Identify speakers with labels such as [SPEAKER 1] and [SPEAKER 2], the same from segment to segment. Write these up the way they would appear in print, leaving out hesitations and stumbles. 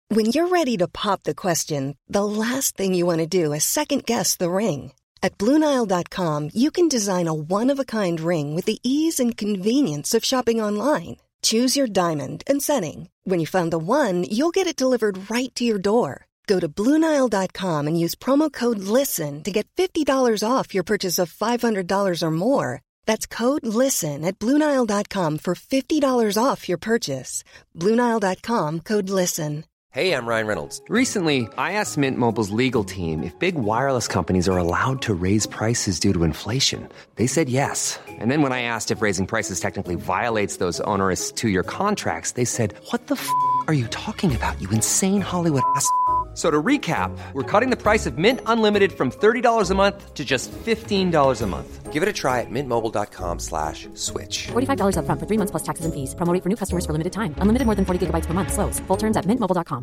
[SPEAKER 1] When you're ready to pop the question, the last thing you want to do is second-guess the ring. At BlueNile.com, you can design a one-of-a-kind ring with the ease and convenience of shopping online. Choose your diamond and setting. When you find the one, you'll get it delivered right to your door. Go to BlueNile.com and use promo code LISTEN to get $50 off your purchase of $500 or more. That's code LISTEN at BlueNile.com for $50 off your purchase. BlueNile.com, code LISTEN.
[SPEAKER 2] Hey, I'm Ryan Reynolds. Recently, I asked Mint Mobile's legal team if big wireless companies are allowed to raise prices due to inflation. They said yes. And then when I asked if raising prices technically violates those onerous two-year contracts, they said, "What the f*** are you talking about, you insane Hollywood ass?" So to recap, we're cutting the price of Mint Unlimited from $30 a month to just $15 a month. Give it a try at mintmobile.com/switch.
[SPEAKER 3] $45 up front for 3 months plus taxes and fees. Promo rate for new customers for limited time. Unlimited more than 40 gigabytes per month. Slows full terms at mintmobile.com.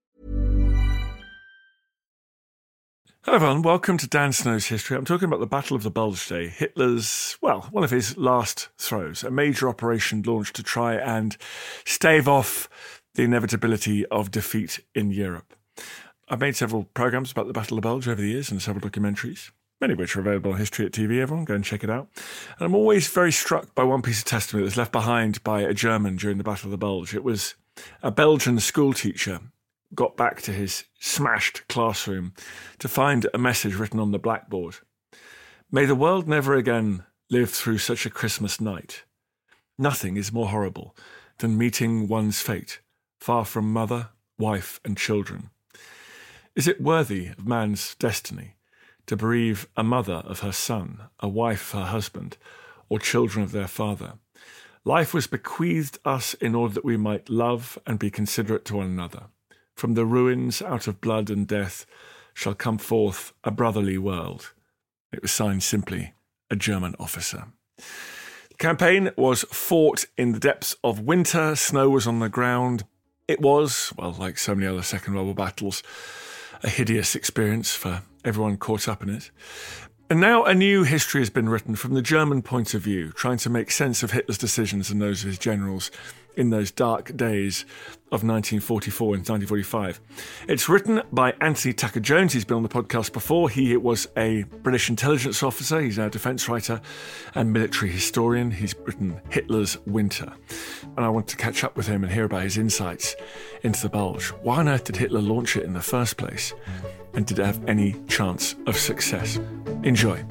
[SPEAKER 4] Hello everyone, welcome to Dan Snow's History. I'm talking about the Battle of the Bulge today, Hitler's, one of his last throws, a major operation launched to try and stave off the inevitability of defeat in Europe. I've made several programmes about the Battle of the Bulge over the years and several documentaries, many of which are available on History at TV. Everyone, go and check it out. And I'm always very struck by one piece of testimony that was left behind by a German during the Battle of the Bulge. It was a Belgian school teacher got back to his smashed classroom to find a message written on the blackboard. May the world never again live through such a Christmas night. Nothing is more horrible than meeting one's fate, far from mother, wife and children. Is it worthy of man's destiny to bereave a mother of her son, a wife of her husband, or children of their father? Life was bequeathed us in order that we might love and be considerate to one another. From the ruins out of blood and death shall come forth a brotherly world. It was signed simply, a German officer. The campaign was fought in the depths of winter. Snow was on the ground. It was, well, like so many other Second World War battles, a hideous experience for everyone caught up in it. And now a new history has been written from the German point of view, trying to make sense of Hitler's decisions and those of his generals in those dark days of 1944 and 1945. It's written by Anthony Tucker-Jones. He's been on the podcast before. He was a British intelligence officer. He's now a defence writer and military historian. He's written Hitler's Winter. And I want to catch up with him and hear about his insights into the Bulge. Why on earth did Hitler launch it in the first place? And did it have any chance of success? Enjoy.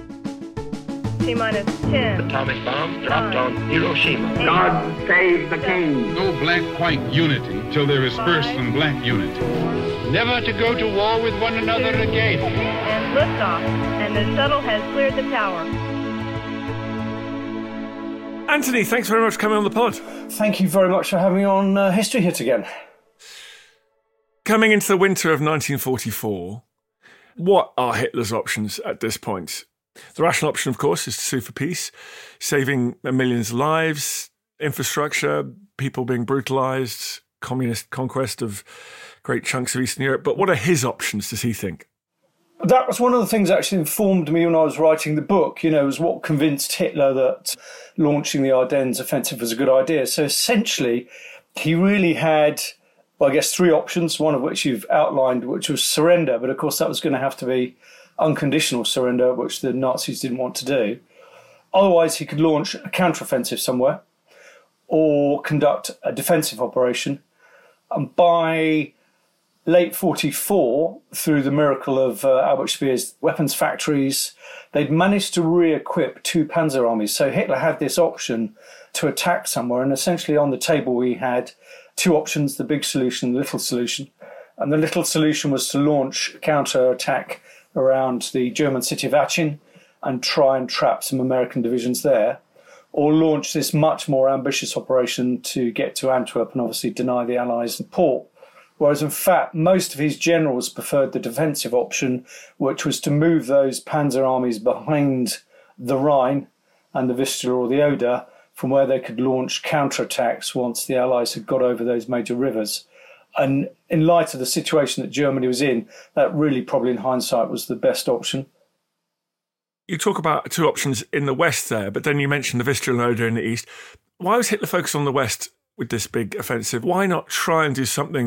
[SPEAKER 5] T-minus 10.
[SPEAKER 6] Atomic bomb dropped on Hiroshima.
[SPEAKER 7] God save the king.
[SPEAKER 8] No black-white unity till there is first and black unity.
[SPEAKER 6] Never to go to war with one another again.
[SPEAKER 5] And liftoff. And the shuttle has cleared the tower.
[SPEAKER 4] Anthony, thanks very much for coming on the pod.
[SPEAKER 9] Thank you very much for having me on History Hit again.
[SPEAKER 4] Coming into the winter of 1944, what are Hitler's options at this point? The rational option, of course, is to sue for peace, saving millions of lives, infrastructure, people being brutalised, communist conquest of great chunks of Eastern Europe. But what are his options, does he think?
[SPEAKER 9] That was one of the things that actually informed me when I was writing the book, was what convinced Hitler that launching the Ardennes offensive was a good idea. So essentially, he really had, well, I guess, three options, one of which you've outlined, which was surrender. But of course, that was going to have to be unconditional surrender, which the Nazis didn't want to do. Otherwise, he could launch a counteroffensive somewhere or conduct a defensive operation. And by late 44, through the miracle of Albert Speer's weapons factories, they'd managed to re-equip two panzer armies. So Hitler had this option to attack somewhere. And essentially on the table, we had two options, the big solution, the little solution. And the little solution was to launch a counter-attack around the German city of Aachen and try and trap some American divisions there, or launch this much more ambitious operation to get to Antwerp and obviously deny the Allies the port. Whereas in fact, most of his generals preferred the defensive option, which was to move those panzer armies behind the Rhine and the Vistula or the Oder, from where they could launch counterattacks once the Allies had got over those major rivers. And in light of the situation that Germany was in, that really probably in hindsight was the best option.
[SPEAKER 4] You talk about two options in the west there, but then you mentioned the Vistula and Oder in the east. Why was Hitler focused on the west with this big offensive? Why not try and do something to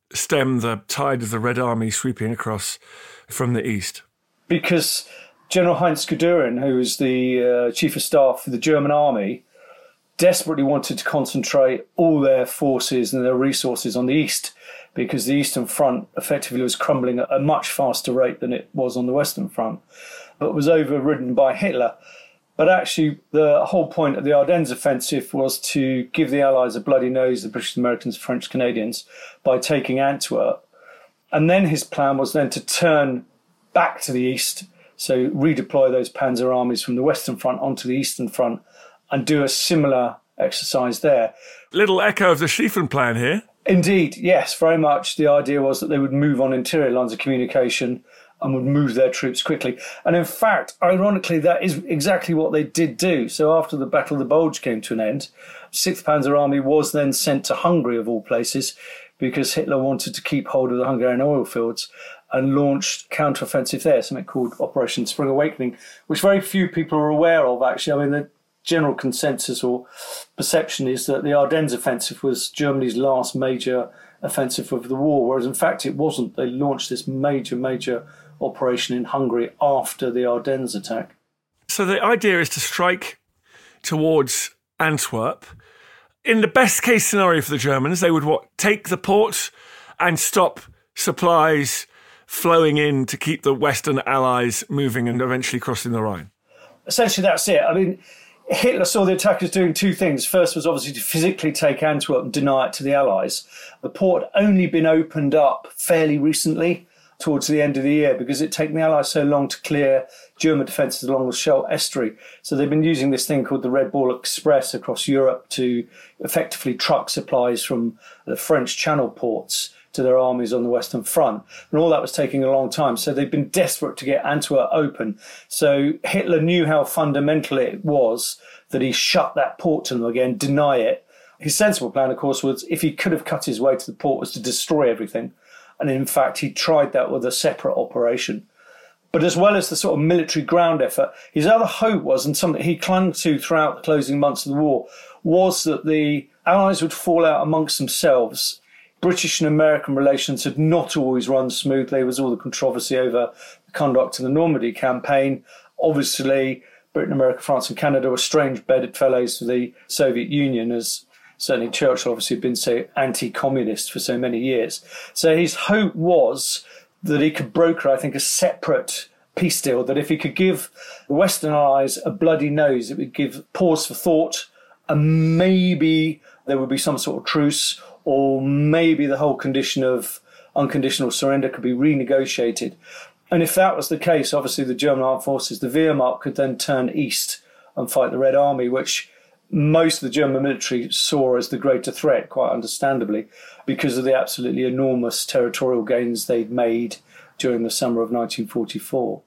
[SPEAKER 4] stem the tide of the Red Army sweeping across from the east?
[SPEAKER 9] Because General Heinz Guderian, who was the chief of staff for the German army, desperately wanted to concentrate all their forces and their resources on the east, because the Eastern Front effectively was crumbling at a much faster rate than it was on the Western Front, but was overridden by Hitler. But actually, the whole point of the Ardennes offensive was to give the Allies a bloody nose, the British, Americans, French, Canadians, by taking Antwerp. And then his plan was then to turn back to the east, so redeploy those panzer armies from the Western Front onto the Eastern Front and do a similar exercise there.
[SPEAKER 4] Little echo of the Schlieffen plan here.
[SPEAKER 9] Indeed, yes, very much. The idea was that they would move on interior lines of communication and would move their troops quickly. And in fact, ironically, that is exactly what they did do. So after the Battle of the Bulge came to an end, 6th Panzer Army was then sent to Hungary, of all places, because Hitler wanted to keep hold of the Hungarian oil fields, and launched counteroffensive there, something called Operation Spring Awakening, which very few people are aware of, actually. I mean, the general consensus or perception is that the Ardennes offensive was Germany's last major offensive of the war, whereas in fact it wasn't. They launched this major operation in Hungary after the Ardennes attack.
[SPEAKER 4] So the idea is to strike towards Antwerp. In the best case scenario for the Germans, they would take the port and stop supplies flowing in to keep the Western Allies moving and eventually crossing the Rhine.
[SPEAKER 9] Essentially, that's it. I mean, Hitler saw the attackers doing two things. First was obviously to physically take Antwerp and deny it to the Allies. The port had only been opened up fairly recently, towards the end of the year, because it taken the Allies so long to clear German defences along the Scheldt estuary. So they've been using this thing called the Red Ball Express across Europe to effectively truck supplies from the French Channel ports to their armies on the Western Front. And all that was taking a long time. So they've been desperate to get Antwerp open. So Hitler knew how fundamental it was that he shut that port to them again, deny it. His sensible plan, of course, was, if he could have cut his way to the port, was to destroy everything. And in fact, he tried that with a separate operation. But as well as the sort of military ground effort, his other hope was, and something he clung to throughout the closing months of the war, was that the Allies would fall out amongst themselves. British and American relations had not always run smoothly. There was all the controversy over the conduct of the Normandy campaign. Obviously, Britain, America, France and Canada were strange bedfellows to the Soviet Union, as certainly Churchill obviously had been so anti-communist for so many years. So his hope was that he could broker, I think, a separate peace deal, that if he could give the Western Allies a bloody nose, it would give pause for thought, and maybe there would be some sort of truce, or maybe the whole condition of unconditional surrender could be renegotiated. And if that was the case, obviously the German armed forces, the Wehrmacht, could then turn east and fight the Red Army, which most of the German military saw as the greater threat, quite understandably, because of the absolutely enormous territorial gains they'd made during the summer of 1944.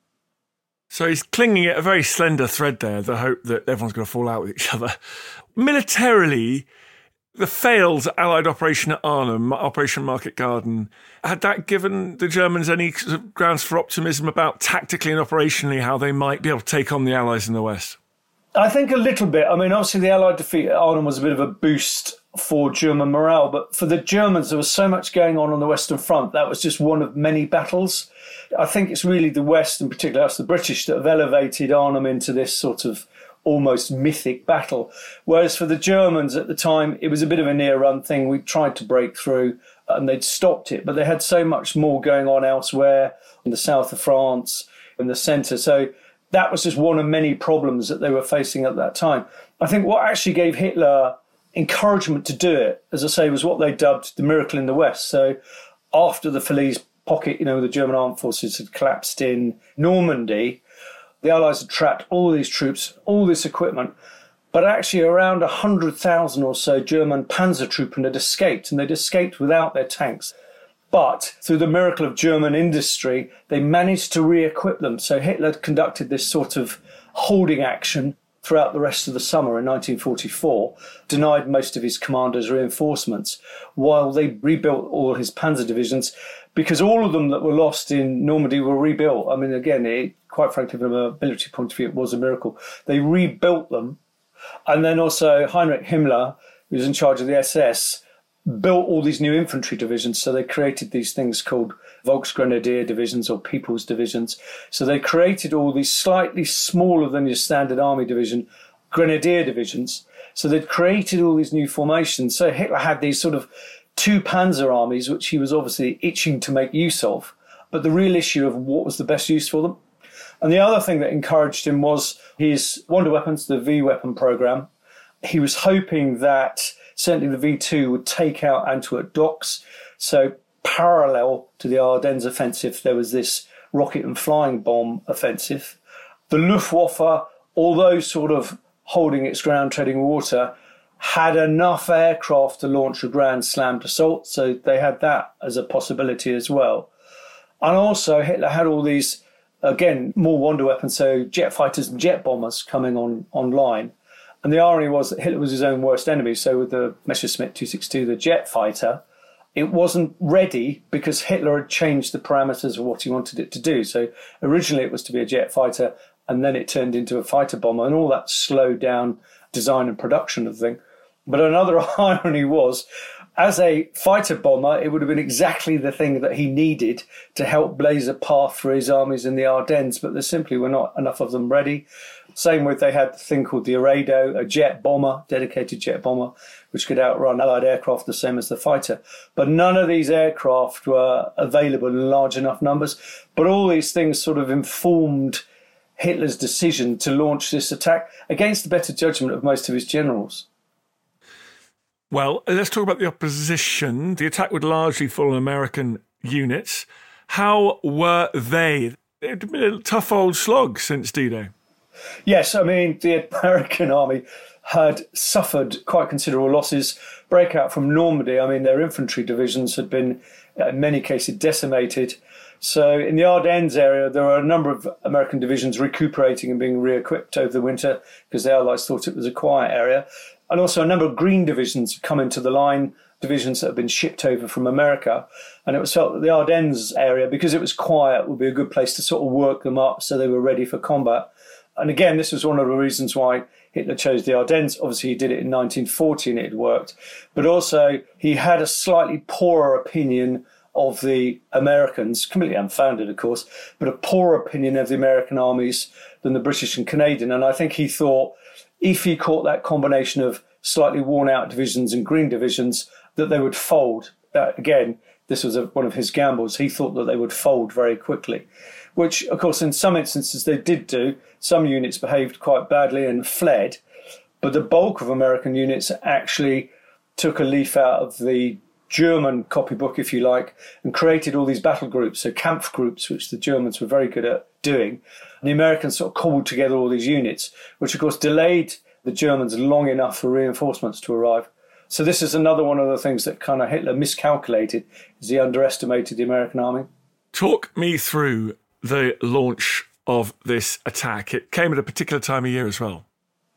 [SPEAKER 4] So he's clinging at a very slender thread there, the hope that everyone's going to fall out with each other. Militarily, the failed Allied Operation at Arnhem, Operation Market Garden, had that given the Germans any sort of grounds for optimism about tactically and operationally how they might be able to take on the Allies in the West?
[SPEAKER 9] I think a little bit. I mean, obviously the Allied defeat at Arnhem was a bit of a boost for German morale, but for the Germans, there was so much going on the Western Front. That was just one of many battles. I think it's really the West, in particular us, the British, that have elevated Arnhem into this sort of almost mythic battle. Whereas for the Germans at the time, it was a bit of a near-run thing. We tried to break through and they'd stopped it, but they had so much more going on elsewhere, in the south of France, in the centre. So that was just one of many problems that they were facing at that time. I think what actually gave Hitler encouragement to do it, as I say, was what they dubbed the miracle in the West. So after the Falaise pocket, the German armed forces had collapsed in Normandy, the Allies had trapped all these troops, all this equipment, but actually around 100,000 or so German panzer troops had escaped, and they'd escaped without their tanks. But through the miracle of German industry, they managed to re-equip them. So Hitler conducted this sort of holding action throughout the rest of the summer in 1944, denied most of his commanders reinforcements, while they rebuilt all his panzer divisions, because all of them that were lost in Normandy were rebuilt. I mean, again, quite frankly, from a military point of view, it was a miracle. They rebuilt them. And then also Heinrich Himmler, who was in charge of the SS, built all these new infantry divisions. So they created these things called Volksgrenadier divisions or People's divisions. So they created all these slightly smaller than your standard army division grenadier divisions. So they'd created all these new formations. So Hitler had these sort of two panzer armies, which he was obviously itching to make use of, but the real issue of what was the best use for them. And the other thing that encouraged him was his wonder weapons, the V weapon program. He was hoping that certainly the V2 would take out Antwerp docks. So parallel to the Ardennes offensive, there was this rocket and flying bomb offensive. The Luftwaffe, although sort of holding its ground, treading water, had enough aircraft to launch a grand slammed assault. So they had that as a possibility as well. And also Hitler had all these, again, more wonder weapons, so jet fighters and jet bombers coming online. And the irony was that Hitler was his own worst enemy. So with the Messerschmitt 262, the jet fighter, it wasn't ready because Hitler had changed the parameters of what he wanted it to do. So originally it was to be a jet fighter, and then it turned into a fighter bomber, and all that slowed down design and production of the thing. But another irony was, as a fighter bomber, it would have been exactly the thing that he needed to help blaze a path for his armies in the Ardennes, but there simply were not enough of them ready. Same with, they had the thing called the Arado, a jet bomber, dedicated jet bomber, which could outrun Allied aircraft the same as the fighter. But none of these aircraft were available in large enough numbers. But all these things sort of informed Hitler's decision to launch this attack against the better judgment of most of his generals.
[SPEAKER 4] Well, let's talk about the opposition. The attack would largely fall on American units. How were they? It'd been a tough old slog since D-Day.
[SPEAKER 9] Yes, I mean, the American army had suffered quite considerable losses. Breakout from Normandy, I mean, their infantry divisions had been, in many cases, decimated. So in the Ardennes area, there were a number of American divisions recuperating and being re-equipped over the winter because the Allies thought it was a quiet area. And also a number of green divisions had come into the line, divisions that had been shipped over from America. And it was felt that the Ardennes area, because it was quiet, would be a good place to sort of work them up so they were ready for combat. And again, this was one of the reasons why Hitler chose the Ardennes. Obviously, he did it in 1940 and it had worked. But also, he had a slightly poorer opinion of the Americans, completely unfounded, of course, but a poorer opinion of the American armies than the British and Canadian. And I think he thought if he caught that combination of slightly worn-out divisions and green divisions, that they would fold. Again, this was one of his gambles. He thought that they would fold very quickly, which, of course, in some instances they did do. Some units behaved quite badly and fled, but the bulk of American units actually took a leaf out of the German copybook, if you like, and created all these battle groups, so Kampfgroups, which the Germans were very good at doing. And the Americans sort of cobbled together all these units, which of course delayed the Germans long enough for reinforcements to arrive. So this is another one of the things that kind of Hitler miscalculated, is he underestimated the American army.
[SPEAKER 4] Talk me through the launch of this attack. It came at a particular time of year as well.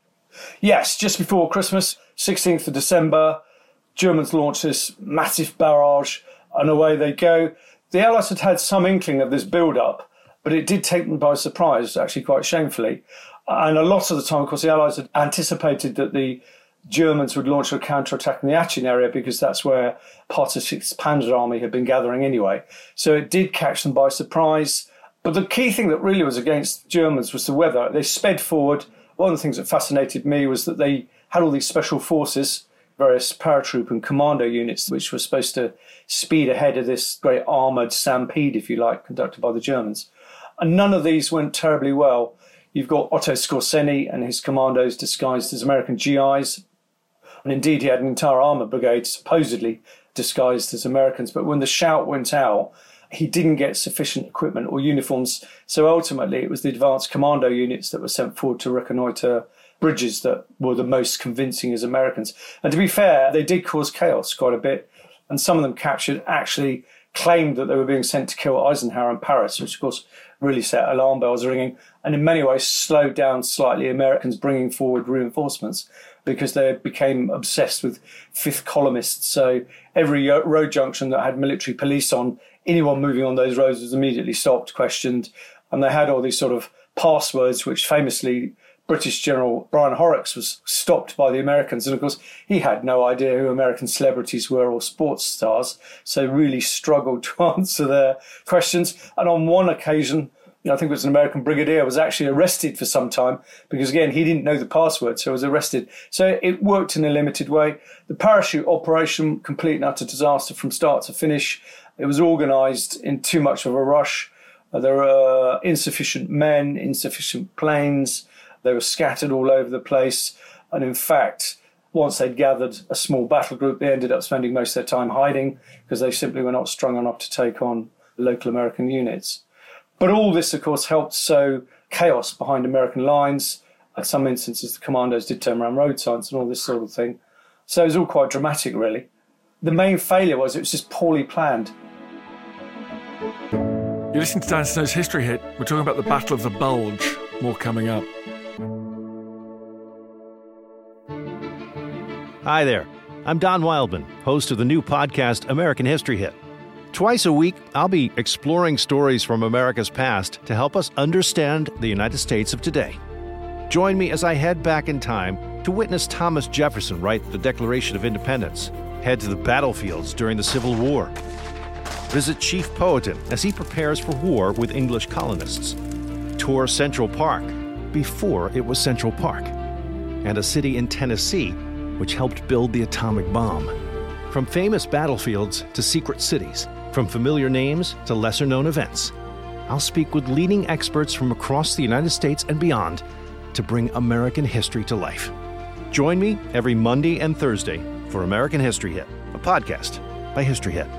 [SPEAKER 9] Yes, just before Christmas, 16th of December, Germans launched this massive barrage, and away they go. The Allies had had some inkling of this build-up, but it did take them by surprise, actually quite shamefully. And a lot of the time, of course, the Allies had anticipated that the Germans would launch a counter-attack in the Atchen area because that's where part of the 6th Panzer Army had been gathering anyway. So it did catch them by surprise. But the key thing that really was against the Germans was the weather. They sped forward. One of the things that fascinated me was that they had all these special forces, various paratroop and commando units, which were supposed to speed ahead of this great armoured stampede, if you like, conducted by the Germans. And none of these went terribly well. You've got Otto Skorzeny and his commandos disguised as American GIs. And indeed, he had an entire armour brigade supposedly disguised as Americans. But when the shout went out, he didn't get sufficient equipment or uniforms. So ultimately, it was the advanced commando units that were sent forward to reconnoitre bridges that were the most convincing as Americans. And to be fair, they did cause chaos quite a bit. And some of them captured actually claimed that they were being sent to kill Eisenhower in Paris, which of course really set alarm bells ringing and in many ways slowed down slightly Americans bringing forward reinforcements because they became obsessed with fifth columnists. So every road junction that had military police on, anyone moving on those roads was immediately stopped, questioned, and they had all these sort of passwords which famously British General Brian Horrocks was stopped by the Americans. And of course, he had no idea who American celebrities were or sports stars, so really struggled to answer their questions. And on one occasion, I think it was an American brigadier, was actually arrested for some time because, again, he didn't know the password, so was arrested. So it worked in a limited way. The parachute operation, complete and utter disaster from start to finish. It was organised in too much of a rush. There were insufficient men, insufficient planes. They were scattered all over the place. And in fact, once they'd gathered a small battle group, they ended up spending most of their time hiding because they simply were not strong enough to take on the local American units. But all this, of course, helped sow chaos behind American lines. In some instances, the commandos did turn around road signs and all this sort of thing. So it was all quite dramatic, really. The main failure was it was just poorly planned.
[SPEAKER 4] You're listening to Dan Snow's History Hit. We're talking about the Battle of the Bulge. More coming up.
[SPEAKER 10] Hi there. I'm Don Wildman, host of the new podcast, American History Hit. Twice a week, I'll be exploring stories from America's past to help us understand the United States of today. Join me as I head back in time to witness Thomas Jefferson write the Declaration of Independence, head to the battlefields during the Civil War, visit Chief Powhatan as he prepares for war with English colonists, tour Central Park before it was Central Park, and a city in Tennessee which helped build the atomic bomb. From famous battlefields to secret cities, from familiar names to lesser-known events, I'll speak with leading experts from across the United States and beyond to bring American history to life. Join me every Monday and Thursday for American History Hit, a podcast by History Hit.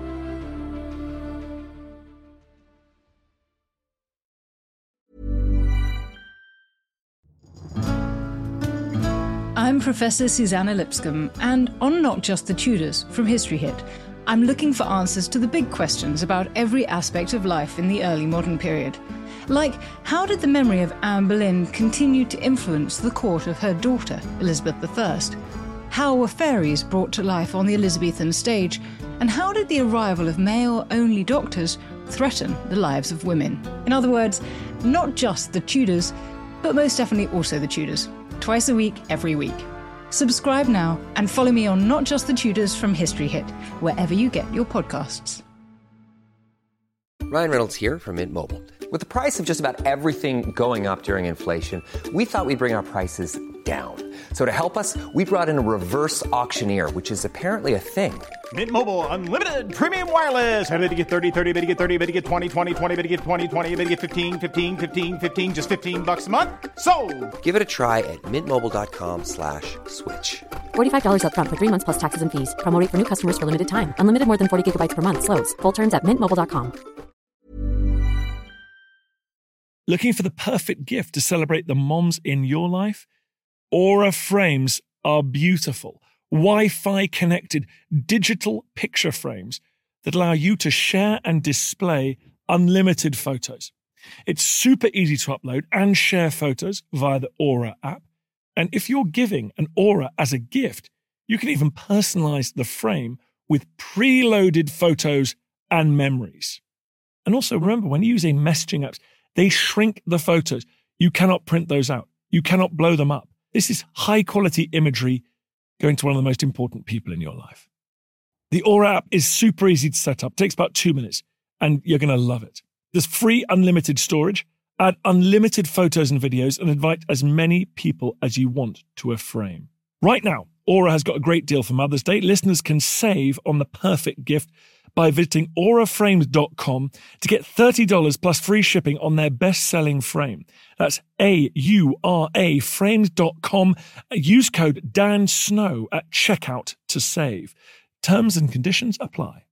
[SPEAKER 11] I'm Professor Susanna Lipscomb, and on Not Just the Tudors from History Hit, I'm looking for answers to the big questions about every aspect of life in the early modern period. Like, how did the memory of Anne Boleyn continue to influence the court of her daughter, Elizabeth I? How were fairies brought to life on the Elizabethan stage? And how did the arrival of male-only doctors threaten the lives of women? In other words, not just the Tudors, but most definitely also the Tudors. Twice a week, every week. Subscribe now and follow me on Not Just the Tudors from History Hit, wherever you get your podcasts.
[SPEAKER 2] Ryan Reynolds here from Mint Mobile. With the price of just about everything going up during inflation, we thought we'd bring our prices down. So to help us, we brought in a reverse auctioneer, which is apparently a thing.
[SPEAKER 12] Mint Mobile Unlimited Premium Wireless. How to get 30, 30, bit to get 30, bit to get 20, 20, 20, bit to get 20, 20, bit to get 15, 15, 15, 15, just $15 a month? Sold!
[SPEAKER 2] Give it a try at mintmobile.com/switch.
[SPEAKER 3] $45 up front for 3 months plus taxes and fees. Promo rate for new customers for limited time. Unlimited more than 40 gigabytes per month. Slows full terms at mintmobile.com.
[SPEAKER 4] Looking for the perfect gift to celebrate the moms in your life? Aura frames are beautiful, Wi-Fi connected digital picture frames that allow you to share and display unlimited photos. It's super easy to upload and share photos via the Aura app. And if you're giving an Aura as a gift, you can even personalize the frame with preloaded photos and memories. And also remember, when using messaging apps, they shrink the photos. You cannot print those out. You cannot blow them up. This is high-quality imagery going to one of the most important people in your life. The Aura app is super easy to set up. It takes about 2 minutes, and you're going to love it. There's free unlimited storage, add unlimited photos and videos, and invite as many people as you want to a frame. Right now, Aura has got a great deal for Mother's Day. Listeners can save on the perfect gift by visiting auraframes.com to get $30 plus free shipping on their best-selling frame. That's AURA frames.com. Use code DANSNOW at checkout to save. Terms and conditions apply.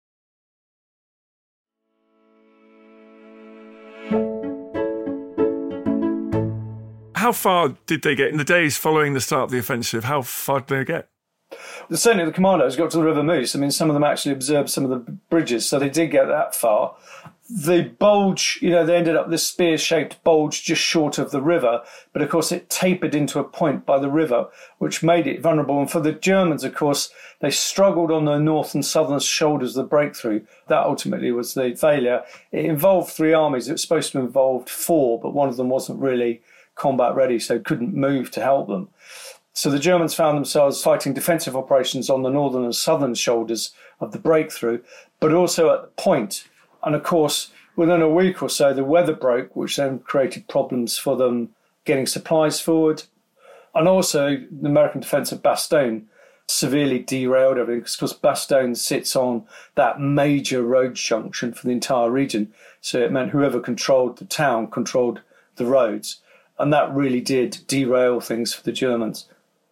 [SPEAKER 4] How far did they get in the days following the start of the offensive? How far did they get?
[SPEAKER 9] Certainly the commandos got to the River Meuse. I mean, some of them actually observed some of the bridges, so they did get that far. The bulge, they ended up this spear-shaped bulge just short of the river, but of course it tapered into a point by the river, which made it vulnerable. And for the Germans, of course, they struggled on the north and southern shoulders of the breakthrough. That ultimately was the failure. It involved 3 armies. It was supposed to involve 4, but one of them wasn't really combat ready, so couldn't move to help them. So the Germans found themselves fighting defensive operations on the northern and southern shoulders of the breakthrough, but also at the point. And of course, within a week or so, the weather broke, which then created problems for them getting supplies forward. And also, the American defence of Bastogne severely derailed everything, because Bastogne sits on that major road junction for the entire region. So it meant whoever controlled the town controlled the roads. And that really did derail things for the Germans.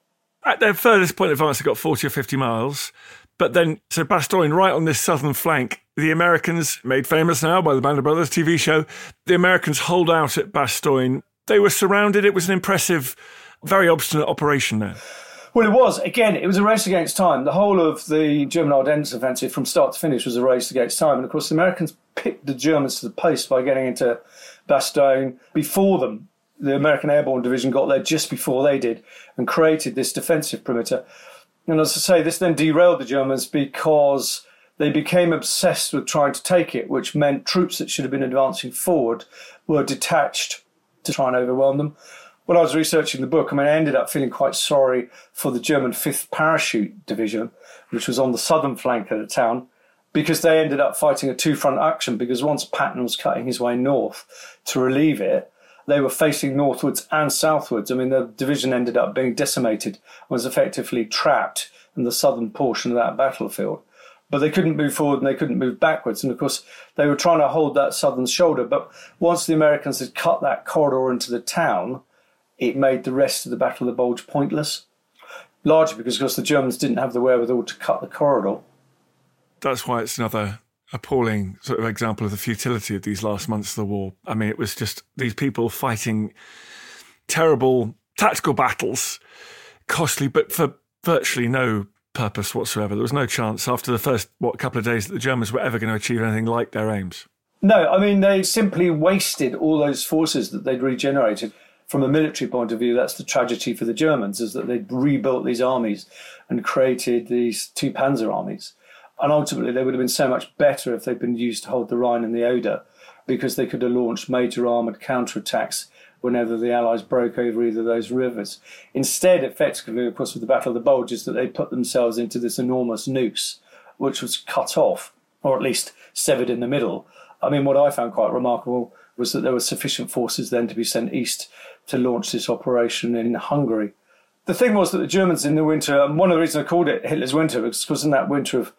[SPEAKER 4] At their furthest point of advance, they got 40 or 50 miles. But then, so Bastogne, right on this southern flank, the Americans, made famous now by the Band of Brothers TV show, the Americans hold out at Bastogne. They were surrounded. It was an impressive, very obstinate operation there.
[SPEAKER 9] Well, it was. Again, it was a race against time. The whole of the German Ardennes offensive from start to finish was a race against time. And of course, the Americans picked the Germans to the post by getting into Bastogne before them. The American Airborne Division got there just before they did and created this defensive perimeter. And as I say, this then derailed the Germans because they became obsessed with trying to take it, which meant troops that should have been advancing forward were detached to try and overwhelm them. When I was researching the book, I ended up feeling quite sorry for the German 5th Parachute Division, which was on the southern flank of the town, because they ended up fighting a two-front action, because once Patton was cutting his way north to relieve it, they were facing northwards and southwards. The division ended up being decimated and was effectively trapped in the southern portion of that battlefield. But they couldn't move forward and they couldn't move backwards. And of course, they were trying to hold that southern shoulder. But once the Americans had cut that corridor into the town, it made the rest of the Battle of the Bulge pointless, largely because, of course, the Germans didn't have the wherewithal to cut the corridor.
[SPEAKER 4] That's why it's another appalling sort of example of the futility of these last months of the war. It was just these people fighting terrible tactical battles, costly, but for virtually no purpose whatsoever. There was no chance after the first, couple of days that the Germans were ever going to achieve anything like their aims.
[SPEAKER 9] No, they simply wasted all those forces that they'd regenerated. From a military point of view, that's the tragedy for the Germans, is that they'd rebuilt these armies and created these two panzer armies. And ultimately, they would have been so much better if they'd been used to hold the Rhine and the Oder, because they could have launched major armoured counterattacks whenever the Allies broke over either of those rivers. Instead, effectively, of course, with the Battle of the Bulge, is that they put themselves into this enormous noose, which was cut off, or at least severed in the middle. What I found quite remarkable was that there were sufficient forces then to be sent east to launch this operation in Hungary. The thing was that the Germans in the winter, and one of the reasons I called it Hitler's winter, was because in that winter of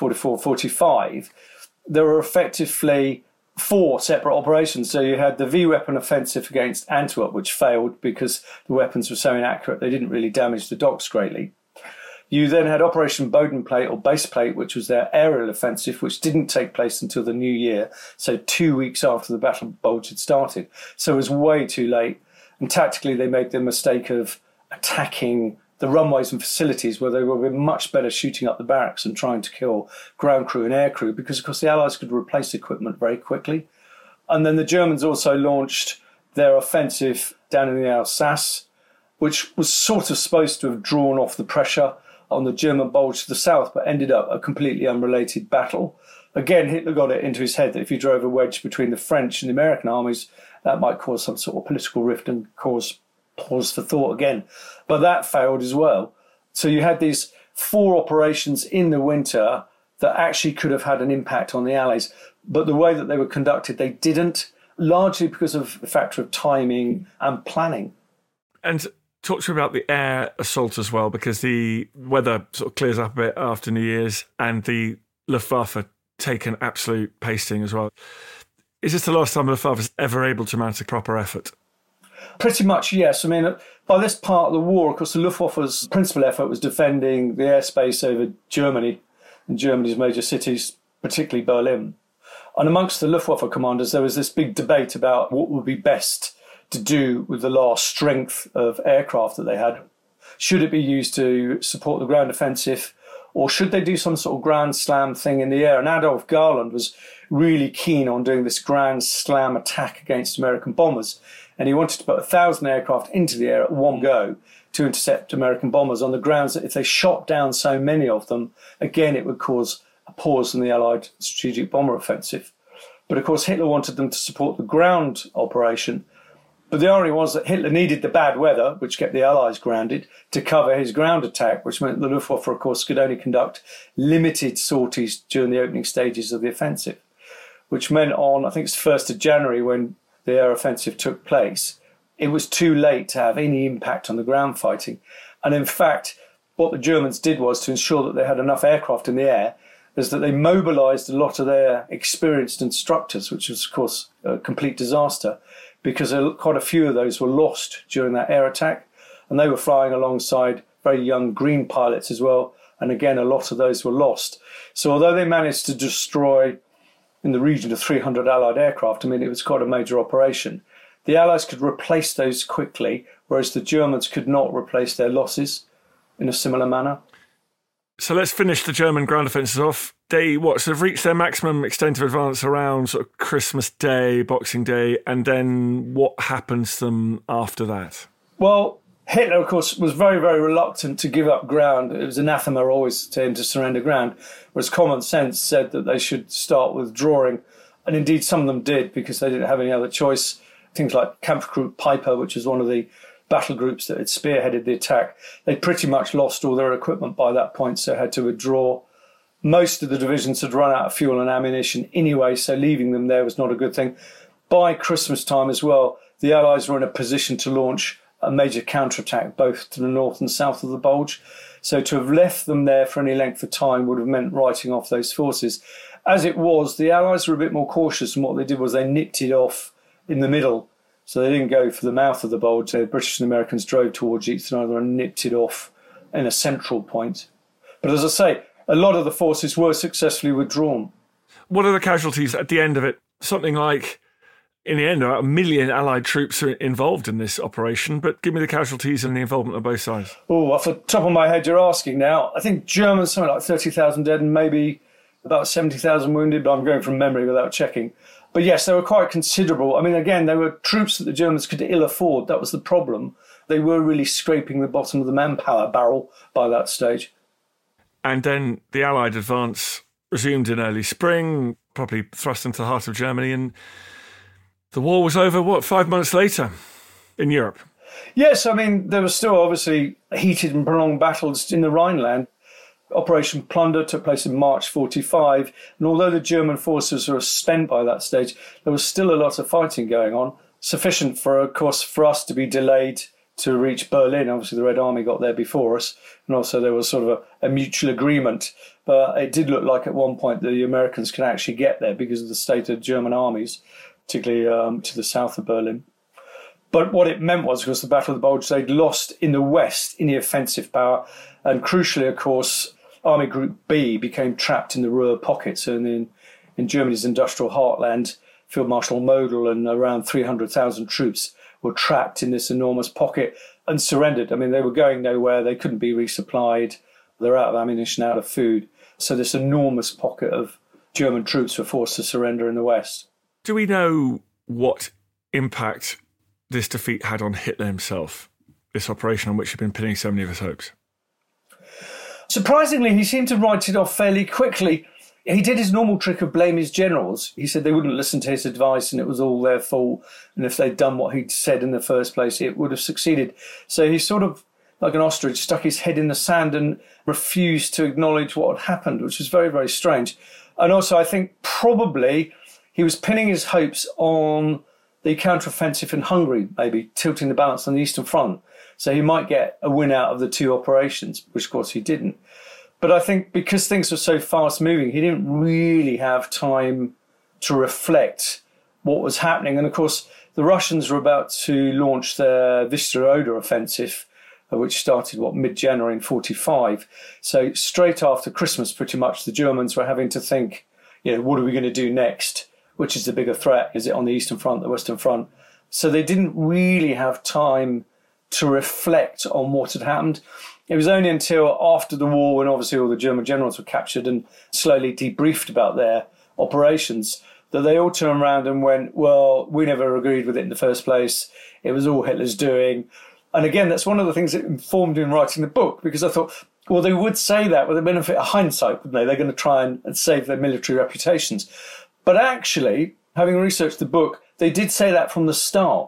[SPEAKER 9] 44-45, there were effectively 4 separate operations. So you had the V-weapon offensive against Antwerp, which failed because the weapons were so inaccurate they didn't really damage the docks greatly. You then had Operation Bodenplate or Base Plate, which was their aerial offensive, which didn't take place until the new year, so 2 weeks after the Battle of Bulge had started. So it was way too late. And tactically, they made the mistake of attacking the runways and facilities, where they were much better shooting up the barracks and trying to kill ground crew and air crew, because, of course, the Allies could replace equipment very quickly. And then the Germans also launched their offensive down in the Alsace, which was sort of supposed to have drawn off the pressure on the German Bulge to the south, but ended up a completely unrelated battle. Again, Hitler got it into his head that if you drove a wedge between the French and the American armies, that might cause some sort of political rift and cause pause for thought again. But that failed as well. So you had these 4 operations in the winter that actually could have had an impact on the Allies. But the way that they were conducted, they didn't, largely because of the factor of timing and planning.
[SPEAKER 4] And talk to me about the air assault as well, because the weather sort of clears up a bit after New Year's and the Luftwaffe take an absolute pasting as well. Is this the last time the Luftwaffe was ever able to mount a proper effort?
[SPEAKER 9] Pretty much, yes. By this part of the war, of course, the Luftwaffe's principal effort was defending the airspace over Germany and Germany's major cities, particularly Berlin. And amongst the Luftwaffe commanders, there was this big debate about what would be best to do with the last strength of aircraft that they had. Should it be used to support the ground offensive, or should they do some sort of grand slam thing in the air? And Adolf Garland was really keen on doing this grand slam attack against American bombers. And he wanted to put 1,000 aircraft into the air at one go to intercept American bombers, on the grounds that if they shot down so many of them, again, it would cause a pause in the Allied strategic bomber offensive. But of course, Hitler wanted them to support the ground operation. But the irony was that Hitler needed the bad weather, which kept the Allies grounded, to cover his ground attack, which meant the Luftwaffe, of course, could only conduct limited sorties during the opening stages of the offensive, which meant on, I think it's 1st of January when the air offensive took place, it was too late to have any impact on the ground fighting. And in fact, what the Germans did was to ensure that they had enough aircraft in the air, is that they mobilised a lot of their experienced instructors, which was, of course, a complete disaster, because quite a few of those were lost during that air attack. And they were flying alongside very young green pilots as well. And again, a lot of those were lost. So although they managed to destroy in the region of 300 Allied aircraft, I mean, it was quite a major operation, the Allies could replace those quickly, whereas the Germans could not replace their losses in a similar manner.
[SPEAKER 4] So let's finish the German ground offences off. They sort of reached their maximum extent of advance around sort of Christmas Day, Boxing Day, and then what happens to them after that?
[SPEAKER 9] Well, Hitler, of course, was very, very reluctant to give up ground. It was anathema always to him to surrender ground, whereas common sense said that they should start withdrawing. And indeed, some of them did because they didn't have any other choice. Things like Kampfgruppe Piper, which was one of the battle groups that had spearheaded the attack, they pretty much lost all their equipment by that point, so had to withdraw. Most of the divisions had run out of fuel and ammunition anyway, so leaving them there was not a good thing. By Christmas time as well, the Allies were in a position to launch a major counterattack both to the north and south of the Bulge. So to have left them there for any length of time would have meant writing off those forces. As it was, the Allies were a bit more cautious, and what they did was they nipped it off in the middle. So they didn't go for the mouth of the Bulge. The British and Americans drove towards each other and nipped it off in a central point. But as I say, a lot of the forces were successfully withdrawn.
[SPEAKER 4] What are the casualties at the end of it? Something like, in the end, about 1 million Allied troops are involved in this operation, but give me the casualties and the involvement of both sides.
[SPEAKER 9] Oh, off the top of my head, you're asking now. I think Germans, something like 30,000 dead and maybe about 70,000 wounded, but I'm going from memory without checking. But yes, they were quite considerable. I mean, again, they were troops that the Germans could ill afford. That was the problem. They were really scraping the bottom of the manpower barrel by that stage.
[SPEAKER 4] And then the Allied advance resumed in early spring, probably thrust into the heart of Germany, and the war was over, 5 months later in Europe?
[SPEAKER 9] Yes, I mean, there were still obviously heated and prolonged battles in the Rhineland. Operation Plunder took place in March 1945, and although the German forces were spent by that stage, there was still a lot of fighting going on, sufficient for, of course, for us to be delayed to reach Berlin. Obviously, the Red Army got there before us, and also there was sort of a mutual agreement. But it did look like at one point the Americans could actually get there because of the state of German armies, particularly to the south of Berlin. But what it meant was, because the Battle of the Bulge, they'd lost in the west in the offensive power, and crucially, of course, Army Group B became trapped in the Ruhr pocket. So in Germany's industrial heartland, Field Marshal Model and around 300,000 troops were trapped in this enormous pocket and surrendered. I mean, they were going nowhere. They couldn't be resupplied. They're out of ammunition, out of food. So this enormous pocket of German troops were forced to surrender in the west.
[SPEAKER 4] Do we know what impact this defeat had on Hitler himself, this operation on which he'd been pinning so many of his hopes?
[SPEAKER 9] Surprisingly, he seemed to write it off fairly quickly. He did his normal trick of blame his generals. He said they wouldn't listen to his advice and it was all their fault. And if they'd done what he'd said in the first place, it would have succeeded. So he sort of, like an ostrich, stuck his head in the sand and refused to acknowledge what had happened, which was very, very strange. And also, I think probably he was pinning his hopes on the counteroffensive in Hungary, maybe tilting the balance on the Eastern Front. So he might get a win out of the two operations, which of course he didn't. But I think because things were so fast moving, he didn't really have time to reflect what was happening. And of course, the Russians were about to launch their Vistula Oder offensive, which started, mid-January in 1945. So straight after Christmas, pretty much, the Germans were having to think, what are we going to do next? Which is the bigger threat? Is it on the Eastern Front, the Western Front? So they didn't really have time to reflect on what had happened. It was only until after the war, when obviously all the German generals were captured and slowly debriefed about their operations, that they all turned around and went, well, we never agreed with it in the first place. It was all Hitler's doing. And again, that's one of the things that informed me in writing the book, because I thought, well, they would say that with the benefit of hindsight, wouldn't they? They're going to try and save their military reputations. But actually, having researched the book, they did say that from the start.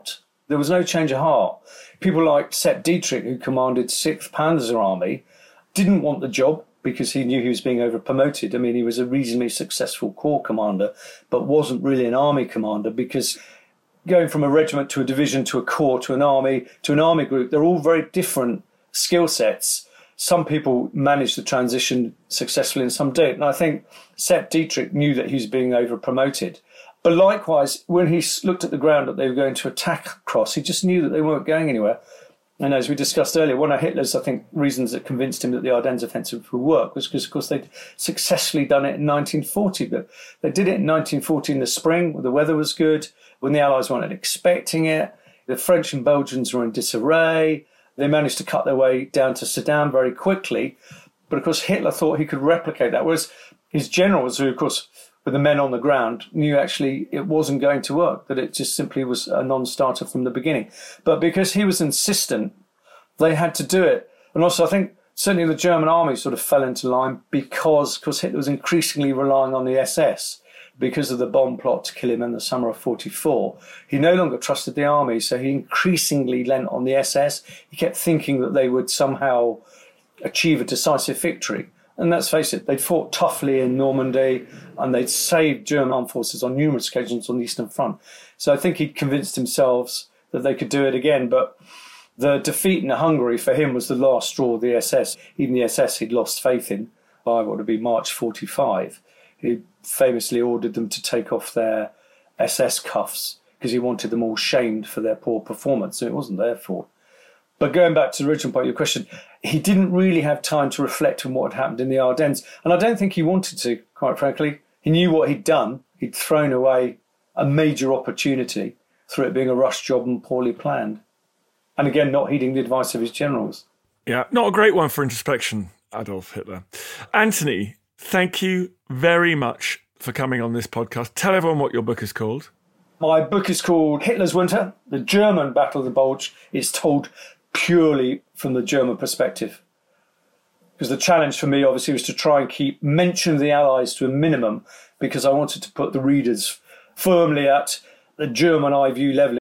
[SPEAKER 9] There was no change of heart. People like Sepp Dietrich, who commanded 6th Panzer Army, didn't want the job because he knew he was being over-promoted. I mean, he was a reasonably successful corps commander, but wasn't really an army commander, because going from a regiment to a division to a corps to an army group, they're all very different skill sets. Some people manage the transition successfully and some don't. And I think Sepp Dietrich knew that he was being over-promoted. But likewise, when he looked at the ground that they were going to attack across, he just knew that they weren't going anywhere. And as we discussed earlier, one of Hitler's, I think, reasons that convinced him that the Ardennes offensive would work was because, of course, they'd successfully done it in 1940. But they did it in 1940 in the spring, when the weather was good, when the Allies weren't expecting it. The French and Belgians were in disarray. They managed to cut their way down to Sedan very quickly. But, of course, Hitler thought he could replicate that, whereas his generals, who, of course, were the men on the ground, knew actually it wasn't going to work, that it just simply was a non-starter from the beginning. But because he was insistent, they had to do it. And also, I think certainly the German army sort of fell into line because Hitler was increasingly relying on the SS because of the bomb plot to kill him in the summer of 1944. He no longer trusted the army, so he increasingly lent on the SS. He kept thinking that they would somehow achieve a decisive victory. And let's face it, they'd fought toughly in Normandy and they'd saved German armed forces on numerous occasions on the Eastern Front. So I think he'd convinced himself that they could do it again. But the defeat in Hungary for him was the last straw of the SS. Even the SS he'd lost faith in by what would be March 1945. He famously ordered them to take off their SS cuffs because he wanted them all shamed for their poor performance. So it wasn't their fault. But going back to the original part of your question, he didn't really have time to reflect on what had happened in the Ardennes. And I don't think he wanted to, quite frankly. He knew what he'd done. He'd thrown away a major opportunity through it being a rush job and poorly planned. And again, not heeding the advice of his generals.
[SPEAKER 4] Yeah, not a great one for introspection, Adolf Hitler. Anthony, thank you very much for coming on this podcast. Tell everyone what your book is called.
[SPEAKER 9] My book is called Hitler's Winter, the German Battle of the Bulge. It's told purely from the German perspective. Because the challenge for me, obviously, was to try and keep mention of the Allies to a minimum, because I wanted to put the readers firmly at the German eye view level.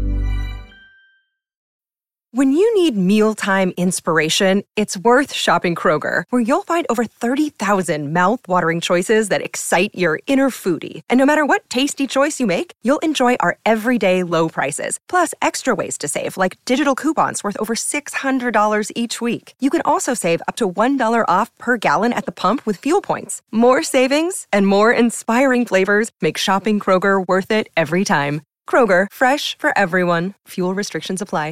[SPEAKER 13] When you need mealtime inspiration, it's worth shopping Kroger, where you'll find over 30,000 mouth-watering choices that excite your inner foodie. And no matter what tasty choice you make, you'll enjoy our everyday low prices, plus extra ways to save, like digital coupons worth over $600 each week. You can also save up to $1 off per gallon at the pump with fuel points. More savings and more inspiring flavors make shopping Kroger worth it every time. Kroger, fresh for everyone. Fuel restrictions apply.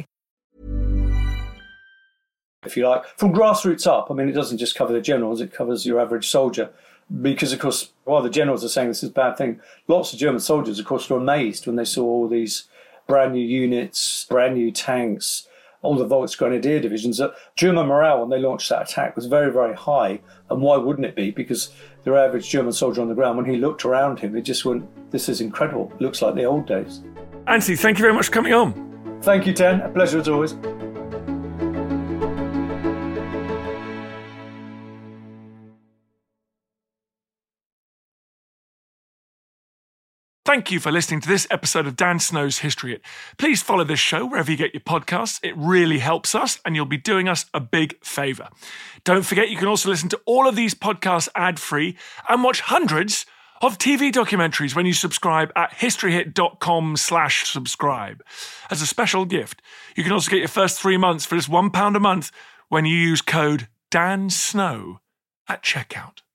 [SPEAKER 9] If you like, from grassroots up. I mean, it doesn't just cover the generals, it covers your average soldier. Because, of course, while the generals are saying this is a bad thing, lots of German soldiers, of course, were amazed when they saw all these brand new units, brand new tanks, all the Volksgrenadier divisions. German morale, when they launched that attack, was very, very high. And why wouldn't it be? Because their average German soldier on the ground, when he looked around him, it just went, this is incredible. It looks like the old days.
[SPEAKER 4] Anthony, thank you very much for coming on.
[SPEAKER 9] Thank you, Ten. A pleasure as always.
[SPEAKER 4] Thank you for listening to this episode of Dan Snow's History Hit. Please follow this show wherever you get your podcasts. It really helps us, and you'll be doing us a big favour. Don't forget, you can also listen to all of these podcasts ad-free and watch hundreds of TV documentaries when you subscribe at historyhit.com/subscribe. As a special gift, you can also get your first 3 months for just £1 a month when you use code DANSNOW at checkout.